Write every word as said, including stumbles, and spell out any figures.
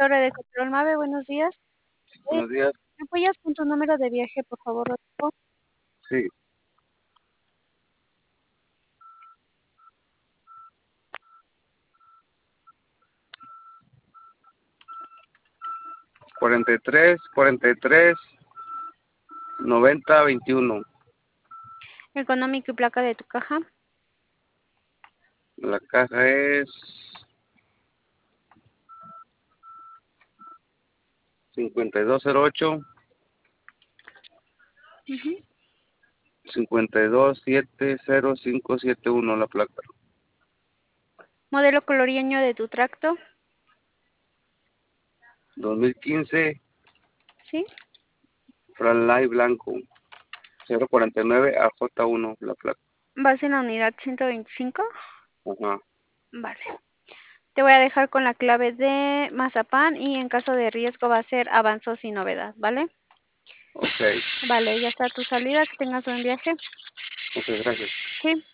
Torre de Control Mave, buenos días. Eh, Buenos días. ¿Me apoyas con tu número de viaje, por favor, Rodrigo? Sí, cuarenta y tres, cuarenta y tres, noventa, veintiuno. Económico y placa de tu caja. La caja es cincuenta y dos cero ocho, Ujú. cincuenta y dos siete cero cinco siete uno la placa. Modelo color y año de tu tracto. dos mil quince, ¿Sí? Frontline blanco, cero cuarenta y nueve A J uno la placa. ¿Vas en la unidad ciento veinticinco? Ajá, Vale. Te voy a dejar con la clave de Mazapán y en caso de riesgo va a ser avanzó sin novedad, ¿vale? ok, Vale, ya está tu salida, que tengas buen viaje. muchas gracias. Sí.